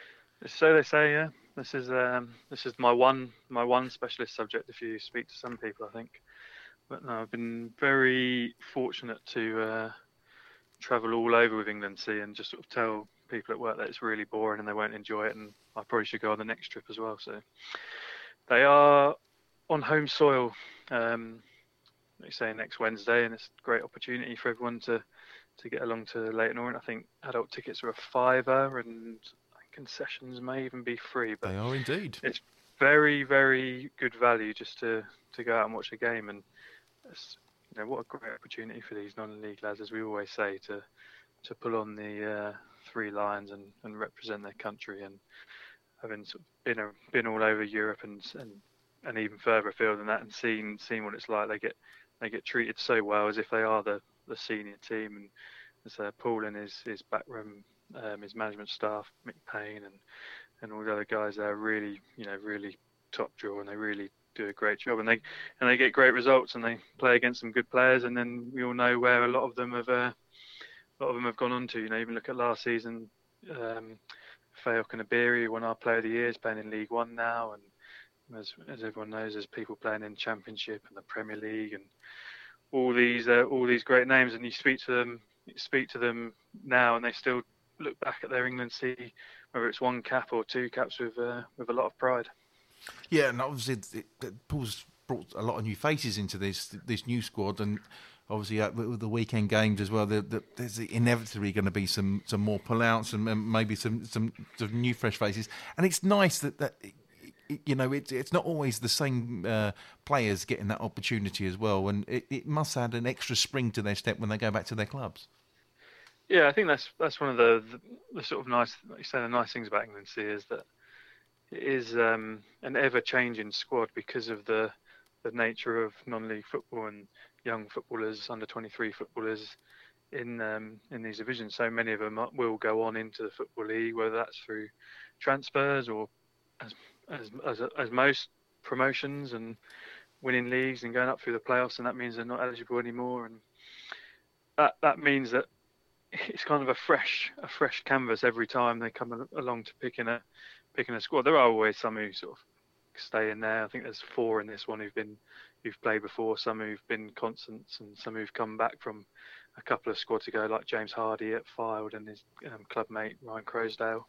So they say, yeah. This is um, this is my one my one specialist subject. If you speak to some people, I think. But no, I've been very fortunate to uh, travel all over with England C and just sort of tell people at work that it's really boring and they won't enjoy it, and I probably should go on the next trip as well. So they are on home soil, um, like you say, next Wednesday, and it's a great opportunity for everyone to, to get along to Leyton Orient. I think adult tickets are a fiver, and concessions may even be free. But they are indeed. It's very, very good value just to, to go out and watch a game, and it's, you know, what a great opportunity for these non-league lads, as we always say, to to pull on the uh, three lions and, and represent their country. And having sort of been a, been all over Europe and and and even further afield than that, and seen seen what it's like, they get they get treated so well as if they are the, the senior team. And as uh, Paul and his his backroom, um, his management staff, Mick Payne and and all the other guys, they're really you know really top draw, and they really do a great job, and they and they get great results, and they play against some good players, and then we all know where a lot of them have uh, a lot of them have gone on to. You know, even look at last season, um, Fayo Kanabiri won our Player of the Year, is playing in League One now, and as as everyone knows, there's people playing in Championship and the Premier League, and all these uh, all these great names. And you speak to them, you speak to them now, and they still look back at their England C, whether it's one cap or two caps, with uh, with a lot of pride. Yeah, and obviously it, it, Paul's brought a lot of new faces into this this new squad, and obviously uh, with the weekend games as well, the, the, there's inevitably going to be some, some more pullouts and, and maybe some, some some new fresh faces. And it's nice that that it, you know it's it's not always the same uh, players getting that opportunity as well, and it, it must add an extra spring to their step when they go back to their clubs. Yeah, I think that's that's one of the, the, the sort of nice, like you say, the nice things about England C is that it is um, an ever-changing squad because of the the nature of non-league football and young footballers, under twenty-three footballers in um, in these divisions. So many of them will go on into the Football League, whether that's through transfers or as as as, as most promotions and winning leagues and going up through the playoffs, and that means they're not eligible anymore. And that that means that it's kind of a fresh a fresh canvas every time they come along to picking a picking a squad. There are always some who sort of stay in there. I think there's four in this one who've been who've played before, some who've been constants, and some who've come back from a couple of squads ago, like James Hardy at Fylde and his um, club mate Ryan Crosdale.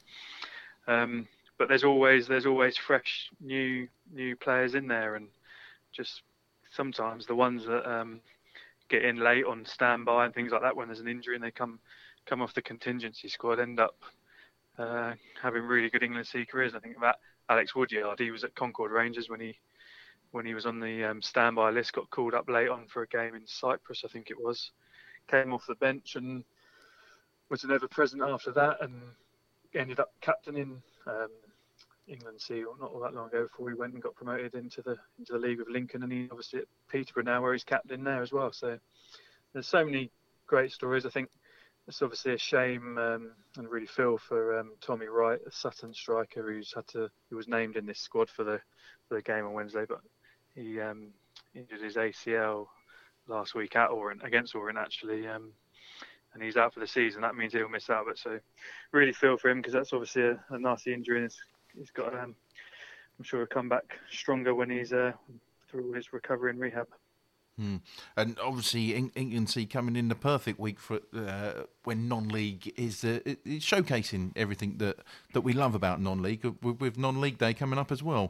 Um, but there's always there's always fresh new new players in there, and just sometimes the ones that um, get in late on standby and things like that when there's an injury and they come come off the contingency squad end up uh, having really good England C careers. I think about Alex Woodyard. He was at Concord Rangers when he when he was on the um, standby list, got called up late on for a game in Cyprus, I think it was. Came off the bench and was an ever-present after that, and ended up captaining um, England C not all that long ago before he went and got promoted into the into the league with Lincoln, and he's obviously at Peterborough now where he's captain there as well. So there's so many great stories. I think it's obviously a shame um, and really feel for um, Tommy Wright, a Sutton striker who's had to who was named in this squad for the for the game on Wednesday, but he um, injured his A C L last week at Orient against Orient actually, um, and he's out for the season. That means he'll miss out. But so really feel for him because that's obviously a, a nasty injury, and it's, he's got um, I'm sure he'll come back stronger when he's uh, through his recovery and rehab. Hmm. And obviously, England C coming in the perfect week for uh, when non-league is uh, it's showcasing everything that, that we love about non-league with, with non-league day coming up as well.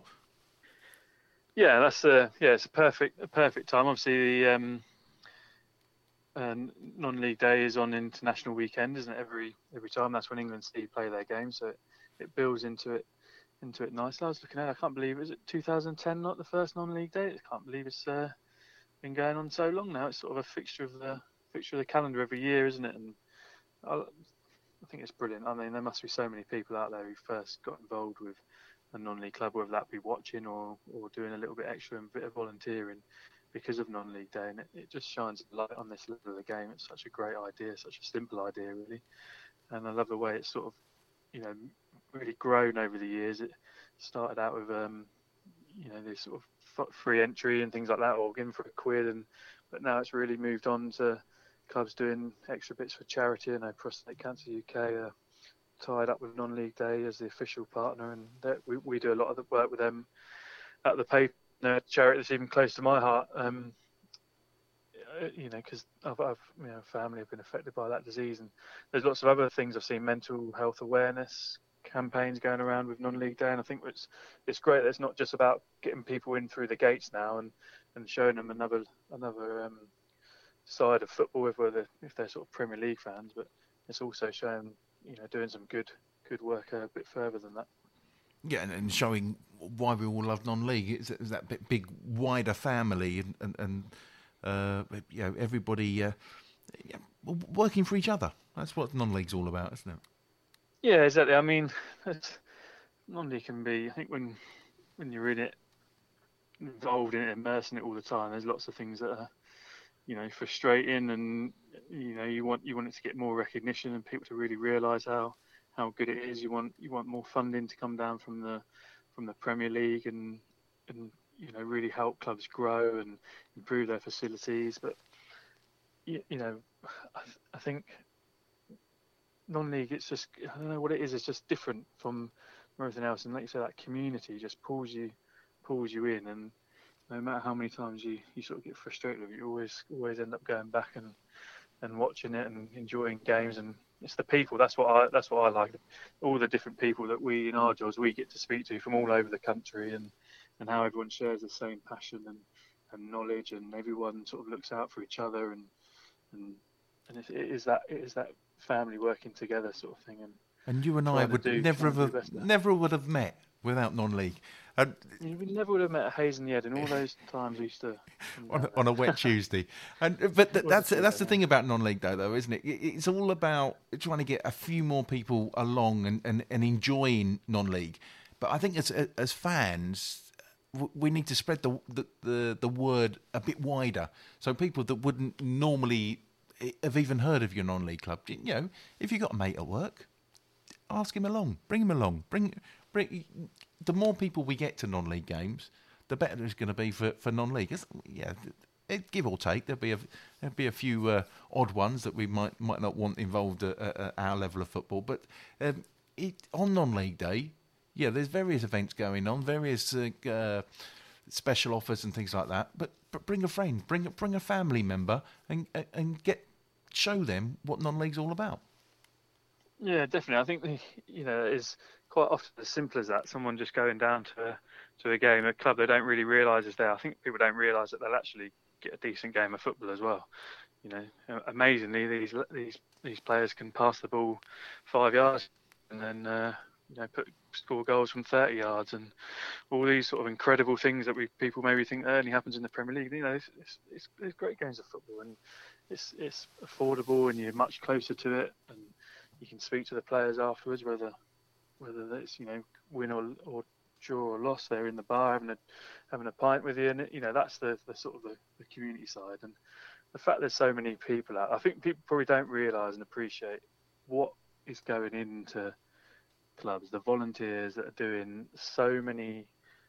Yeah, that's a yeah, it's a perfect a perfect time. Obviously, the um, uh, non-league day is on international weekend, isn't it? Every every time that's when England C play their game, so it, it builds into it into it nicely. I was looking at, it, I can't believe is it two thousand ten, not the first non-league day. I can't believe it's. Uh, been going on so long now. It's sort of a fixture of the fixture of the calendar every year, isn't it? And I, I think it's brilliant. I mean, there must be so many people out there who first got involved with a non-league club, whether that be watching or, or doing a little bit extra and a bit of volunteering because of non-league day. And it, it just shines a light on this level of the game. It's such a great idea, such a simple idea, really. And I love the way it's sort of, you know, really grown over the years. It started out with, um, you know, this sort of free entry and things like that, or given for a quid, and but now it's really moved on to clubs doing extra bits for charity. I know Prostate Cancer U K are tied up with Non-League Day as the official partner, and we we do a lot of the work with them at the paper. You know, charity that's even close to my heart. Um, you know, because I've, I've you know family have been affected by that disease, and there's lots of other things I've seen. Mental health awareness campaigns going around with non-league day, and I think it's it's great that it's not just about getting people in through the gates now and, and showing them another another um, side of football, whether they're, if they're sort of Premier League fans, but it's also showing you know doing some good good work a bit further than that. Yeah, and, and showing why we all love non-league. It's, it's that bit, big wider family and and, and uh, you know everybody uh, yeah, working for each other. That's what non-league's all about, isn't it? Yeah, exactly. I mean, non-league can be. I think when when you're in it, involved in it, immersed in it all the time, there's lots of things that are, you know, frustrating, and you know, you want you want it to get more recognition and people to really realise how, how good it is. You want you want more funding to come down from the from the Premier League and and you know really help clubs grow and improve their facilities. But you, you know, I, I think. Non-league, it's just I don't know what it is. It's just different from everything else, and like you say, that community just pulls you, pulls you in, and no matter how many times you, you sort of get frustrated with it, you always always end up going back and, and watching it and enjoying games. And it's the people. That's what I that's what I like. All the different people that we in our jobs we get to speak to from all over the country, and, and how everyone shares the same passion and, and knowledge, and everyone sort of looks out for each other, and and and it, it is that it is that family working together sort of thing. And and you and I would do, never have never would have met without non-league. Uh, we never would have met at Hayes and Yed in all those times we used to on, a, on a wet Tuesday. And but th- that's that's the thing about non-league though, though, isn't it? It's all about trying to get a few more people along and, and, and enjoying non-league. But I think as as fans, we need to spread the, the the the word a bit wider, so people that wouldn't normally have even heard of your non-league club, you know, if you got a mate at work, ask him along, bring him along, bring bring. The more people we get to non-league games, the better it's going to be for, for non-league. It's, yeah, it, give or take. There'll be a there'll be a few uh, odd ones that we might might not want involved at, at our level of football. But um, it, on non-league day, yeah, there's various events going on, various uh, uh, special offers and things like that. But but bring a friend, bring bring a family member, and and get show them what non-league's all about. Yeah, definitely. I think the, you know it's quite often as simple as that. Someone just going down to a, to a game, a club they don't really realise is there. I think people don't realise that they'll actually get a decent game of football as well. You know, amazingly these these these players can pass the ball five yards and then uh, you know put score goals from thirty yards and all these sort of incredible things that we people maybe think only happens in the Premier League. You know, it's it's, it's, it's great games of football and it's it's affordable and you're much closer to it and you can speak to the players afterwards, whether whether that's you know win or or draw or loss. They're in the bar having a having a pint with you, and you know that's the, the sort of the, the community side. And the fact there's so many people out, I think people probably don't realise and appreciate what is going into clubs. The volunteers that are doing so many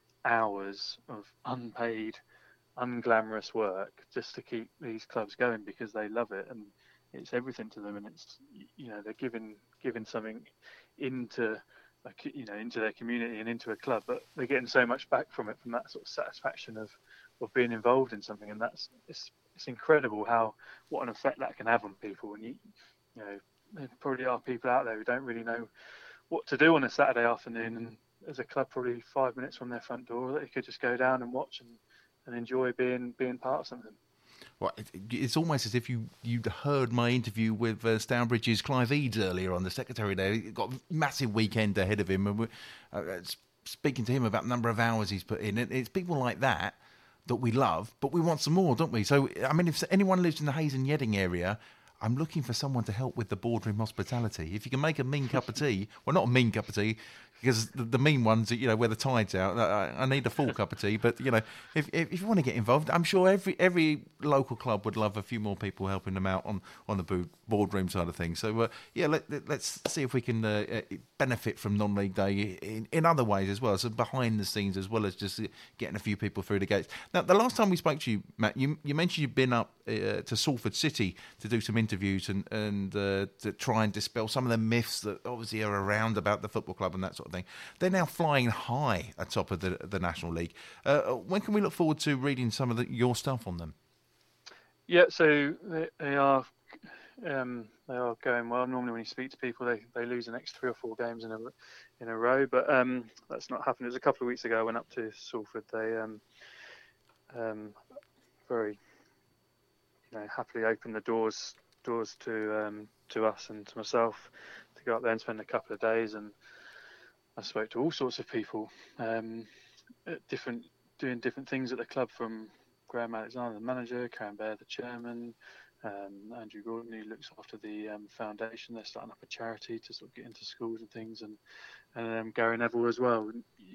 hours of unpaid, unglamorous work just to keep these clubs going because they love it and it's everything to them, and it's you know they're giving giving something into like you know into their community and into a club, but they're getting so much back from it, from that sort of satisfaction of of being involved in something, and that's it's it's incredible how what an effect that can have on people. And you you know there probably are people out there who don't really know what to do on a Saturday afternoon, and there's a club probably five minutes from their front door that you could just go down and watch and, and enjoy being being part of something. Well, it's almost as if you, you'd heard my interview with uh, Stourbridge's Clive Eads earlier on, the secretary there. He's got a massive weekend ahead of him, and we're uh, speaking to him about the number of hours he's put in. It's people like that that we love, but we want some more, don't we? So, I mean, if anyone lives in the Hayes and Yedding area, I'm looking for someone to help with the boardroom hospitality. If you can make a mean cup of tea, well, not a mean cup of tea, because the, the mean ones, you know, where the tide's out, I, I need a full cup of tea. But, you know, if, if if you want to get involved, I'm sure every every local club would love a few more people helping them out on, on the boardroom side of things. So, uh, yeah, let, let's see if we can uh, benefit from non-league day in, in other ways as well, so behind the scenes as well as just getting a few people through the gates. Now, the last time we spoke to you, Matt, you, you mentioned you'd been up uh, to Salford City to do some interviews and, and uh, to try and dispel some of the myths that obviously are around about the football club and that sort of thing. They're now flying high atop of the, the National League. Uh, when can we look forward to reading some of the, your stuff on them? Yeah, so they, they are um, they are going well. Normally, when you speak to people, they, they lose the next three or four games in a in a row, but um, that's not happened. It was a couple of weeks ago. I went up to Salford. They um, um, very you know happily opened the doors doors to um, to us and to myself to go up there and spend a couple of days. And I spoke to all sorts of people, um, at different doing different things at the club, from Graham Alexander, the manager, Karen Bear, the chairman, um, Andrew Gordon, who looks after the um, foundation. They're starting up a charity to sort of get into schools and things, and and um, Gary Neville as well.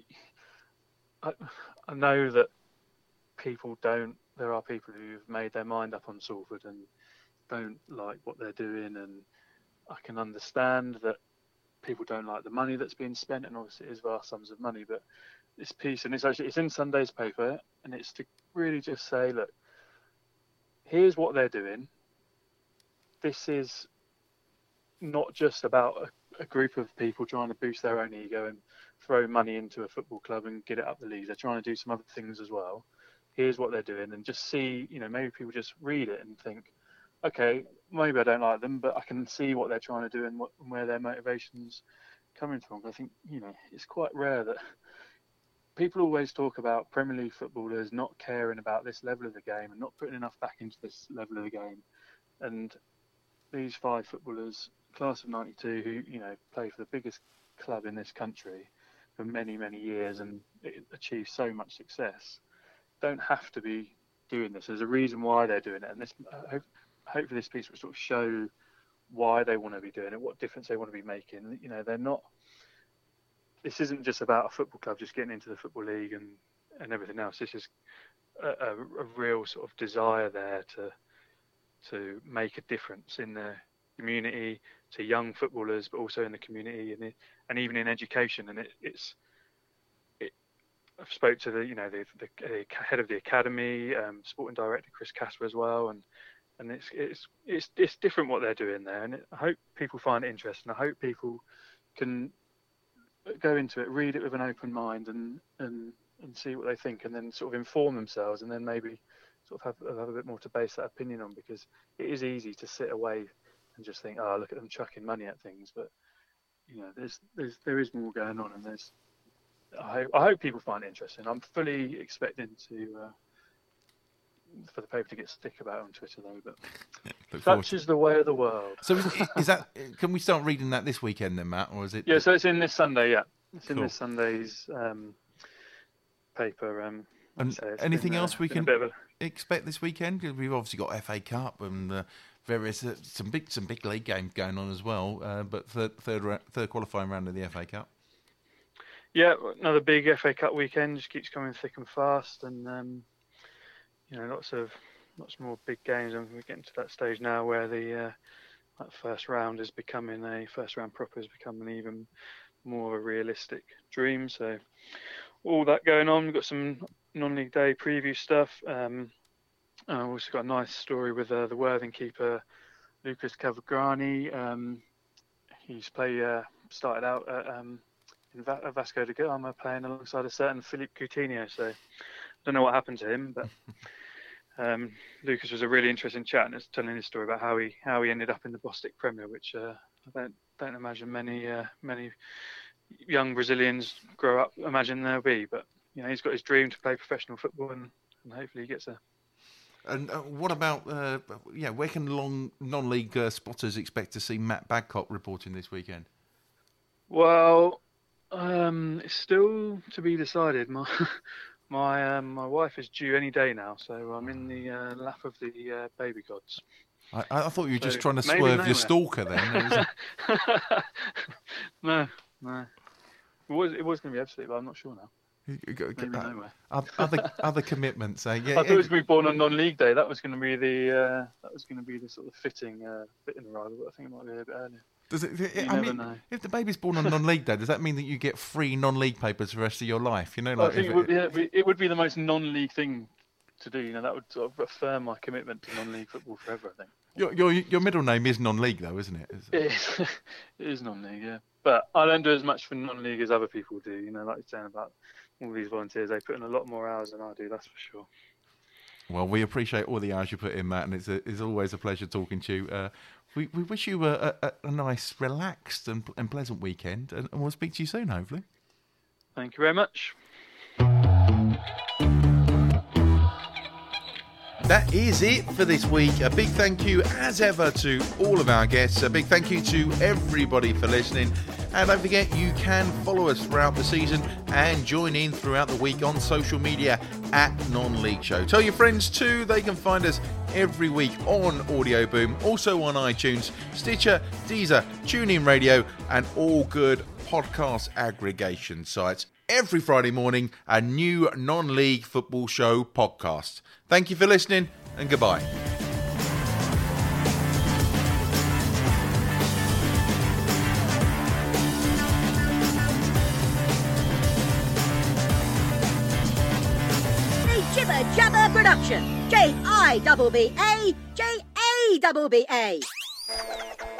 I, I know that people don't. There are people who've made their mind up on Salford and don't like what they're doing, and I can understand that people don't like the money that's being spent, and obviously it is vast sums of money. But this piece, and it's actually it's in Sunday's paper, and it's to really just say, look, here's what they're doing. This is not just about a, a group of people trying to boost their own ego and throw money into a football club and get it up the leagues. They're trying to do some other things as well. Here's what they're doing, and just see, you know, maybe people just read it and think, okay, maybe I don't like them, but I can see what they're trying to do and, what, and where their motivation's coming from. I think, you know, it's quite rare that people always talk about Premier League footballers not caring about this level of the game and not putting enough back into this level of the game. And these five footballers, class of ninety-two, who, you know, play for the biggest club in this country for many, many years and achieve so much success, don't have to be doing this. There's a reason why they're doing it. And this, uh, hope, hopefully this piece will sort of show why they want to be doing it, what difference they want to be making. You know, they're not, this isn't just about a football club just getting into the Football League and, and everything else. This is a, a, a real sort of desire there to to make a difference in the community, to young footballers, but also in the community and it, and even in education. And it, it's it. I've spoke to the you know the, the, the head of the academy, um, sporting director Chris Casper as well, and and it's it's it's it's different what they're doing there. And it, I hope people find it interesting. I hope people can go into it, read it with an open mind, and and and see what they think, and then sort of inform themselves, and then maybe sort of have, have a bit more to base that opinion on, because it is easy to sit away and just think, oh, look at them chucking money at things, but you know, there's there's there is more going on, and there's I hope, I hope people find it interesting. I'm fully expecting to uh, for the paper to get stick about it on Twitter though, but such is the way of the world. So is, is that? Can we start reading that this weekend then, Matt, or is it? Yeah, so it's in this Sunday. Yeah, it's in cool. this Sunday's um, paper. Um, and so anything been, else uh, we can a... expect this weekend? Because we've obviously got F A Cup and uh, various uh, some big some big league games going on as well. Uh, but third third third qualifying round of the F A Cup. Yeah, another big F A Cup weekend just keeps coming thick and fast, and um, you know, lots of lots more big games, and we're getting to that stage now where the uh, that first round is becoming a first round proper is becoming even more of a realistic dream. So all that going on. We've got some non-league day preview stuff. Um, I've also got a nice story with uh, the Worthing keeper Lucas Cavagrani. Um, he's play uh, started out at um, in Va- Vasco da Gama playing alongside a certain Philippe Coutinho. So I don't know what happened to him, but um, Lucas was a really interesting chat, and it's telling his story about how he how he ended up in the Bostik Premier, which uh, I don't don't imagine many uh, many young Brazilians grow up imagine there'll be. But you know, he's got his dream to play professional football, and, and hopefully he gets there. And uh, what about uh, yeah? Where can long non-league uh, spotters expect to see Matt Badcock reporting this weekend? Well, um, it's still to be decided. My my um, my wife is due any day now, so I'm in the uh, lap of the uh, baby gods. I, I thought you were so just trying to swerve nowhere. your stalker then. no, no. It was it was going to be absolutely, but I'm not sure now. Maybe uh, nowhere. Other other commitments. Uh, yeah, I thought it was going to be born on non-league day. That was going to be the uh, that was going to be the sort of fitting uh, fitting arrival. But I think it might be a bit earlier. Does it? it you I never mean, know. If the baby's born on non-league day, does that mean that you get free non-league papers for the rest of your life? You know, like I think if it would, be, yeah, it would be the most non-league thing to do. You know, that would sort of affirm my commitment to non-league football forever, I think. Your your your middle name is non-league though, isn't it? Is it is, it is non-league, yeah. But I don't do as much for non-league as other people do. You know, like you're saying about all these volunteers, they put in a lot more hours than I do. That's for sure. Well, we appreciate all the hours you put in, Matt, and it's a, it's always a pleasure talking to you. Uh, we we wish you a, a, a nice, relaxed and, and pleasant weekend, and, and we'll speak to you soon, hopefully. Thank you very much. That is it for this week. A big thank you, as ever, to all of our guests. A big thank you to everybody for listening. And don't forget, you can follow us throughout the season and join in throughout the week on social media at Non-League Show. Tell your friends too. They can find us every week on Audio Boom, also on iTunes, Stitcher, Deezer, TuneIn Radio, and all good podcast aggregation sites. Every Friday morning, a new Non-League Football Show podcast. Thank you for listening, and goodbye. A Jibber Jabber production. J I B B A J A B B A.